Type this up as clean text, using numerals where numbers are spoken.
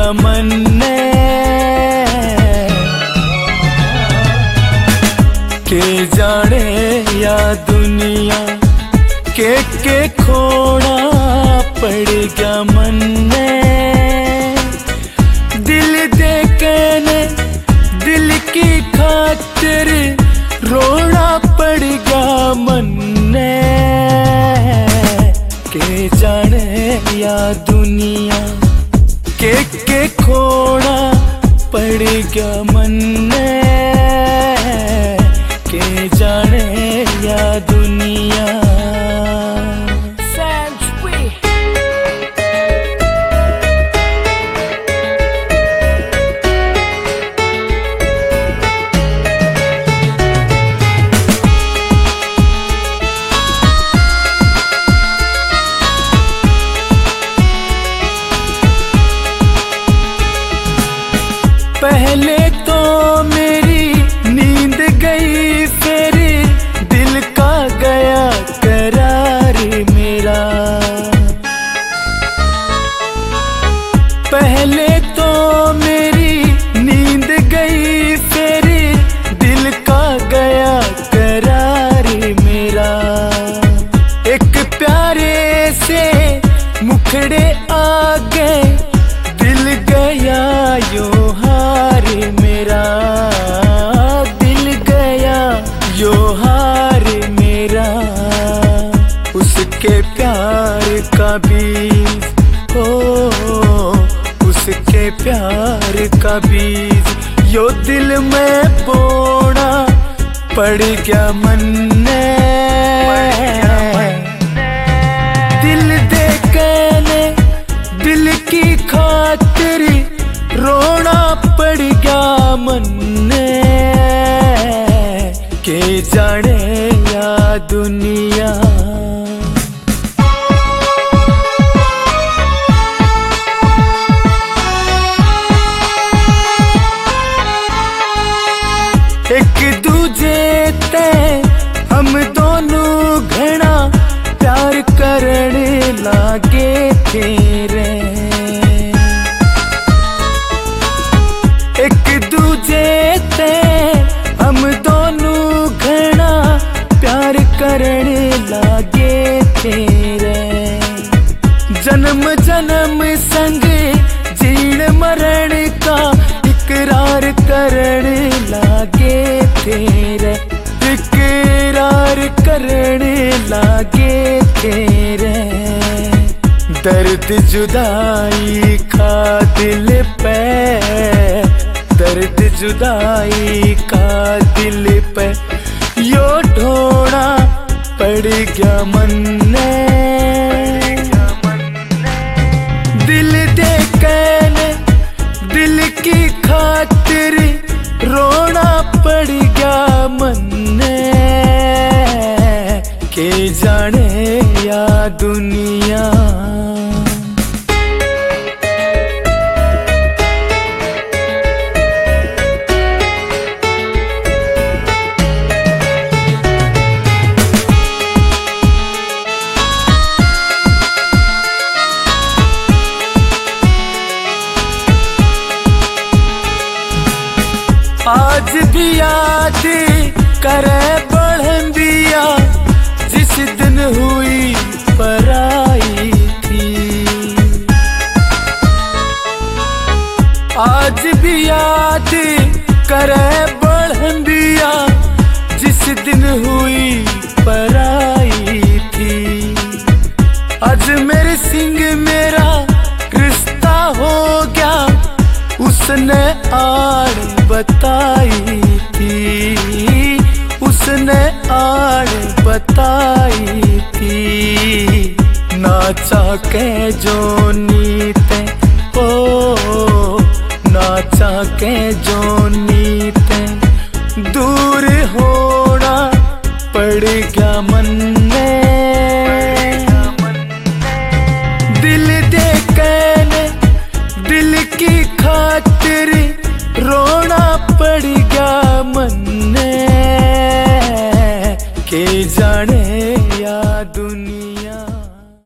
गया मन ने के जाने या दुनिया के खोना पड़ गया मन ने। दिल देके ने दिल की खातिर रोना पड़ गया मन ने के जाने या दुनिया के खोना पड़ गया मन ने के जाने या दुनिया। पहले तो मेरी नींद गई फिर दिल का गया करार मेरा। पहले तो मेरी नींद गई फिर दिल का गया करार मेरा। एक प्यारे से मुखड़े आगे दिल गया यूं हार मेरा। दिल गया यो हार मेरा। उसके प्यार का बीज हो उसके प्यार का बीज यो दिल में बोना पड़ गया मन ने। दिल देके ने दिल की खातिर रोना पड़ गया मन ने के जाने या दुनिया। एक दूजे ते हम दोनों घना प्यार करने लागे थे रे। एक दूजे ते हम दोनों घना प्यार करने लागे थे रे। जन्म जन्म संग जीण मरण का इकरार करने लागे थे रे। इकरार करने लागे थे रे। दर्द जुदाई का दिल पे दर्द जुदाई का दिल पे यो ढोना पड़ गया मन ने। दिल देके ने दिल की खातिर रोना पड़ गया मन ने के जाने या दुनिया। आज भी याद करे बढ़िया जिस दिन हुई पराई थी। आज भी याद करे बढ़िया जिस दिन हुई पराई थी। आज मेरे सिंह मेरा रिश्ता हो गया उसने आड़ बताई थी। उसने आड़ बताई थी। ना चाके जो नीते ओ ना चाके जो नीते दूर होना पड़ गया मन ने। दिल देके ने दिल की खातिर रोना पड़ गया मन ने के जाने या दुनिया।